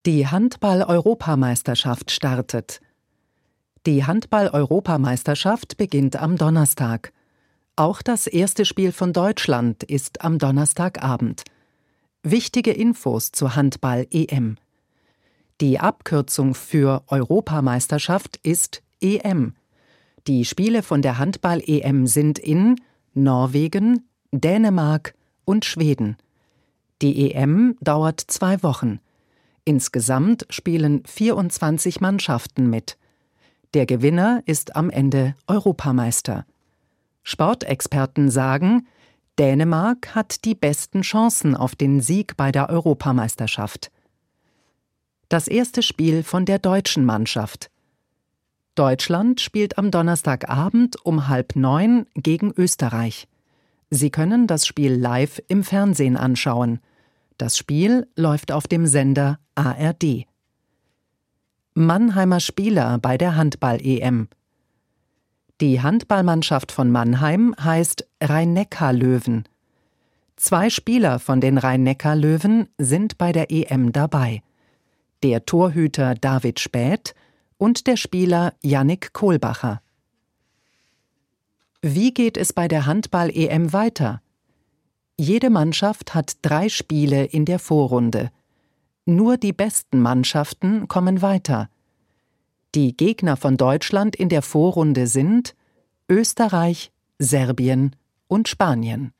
Die Handball-Europameisterschaft startet. Die Handball-Europameisterschaft beginnt am Donnerstag. Auch das erste Spiel von Deutschland ist am Donnerstagabend. Wichtige Infos zur Handball-EM. Die Abkürzung für Europameisterschaft ist EM. Die Spiele von der Handball-EM sind in Norwegen, Dänemark und Schweden. Die EM dauert 2 Wochen. Insgesamt spielen 24 Mannschaften mit. Der Gewinner ist am Ende Europameister. Sportexperten sagen, Dänemark hat die besten Chancen auf den Sieg bei der Europameisterschaft. Das erste Spiel von der deutschen Mannschaft. Deutschland spielt am Donnerstagabend um 8:30 gegen Österreich. Sie können das Spiel live im Fernsehen anschauen. Das Spiel läuft auf dem Sender ARD. Mannheimer Spieler bei der Handball-EM. Die Handballmannschaft von Mannheim heißt Rhein-Neckar-Löwen. 2 Spieler von den Rhein-Neckar-Löwen sind bei der EM dabei. Der Torhüter David Späth und der Spieler Yannick Kohlbacher. Wie geht es bei der Handball-EM weiter? Jede Mannschaft hat 3 Spiele in der Vorrunde. Nur die besten Mannschaften kommen weiter. Die Gegner von Deutschland in der Vorrunde sind Österreich, Serbien und Spanien.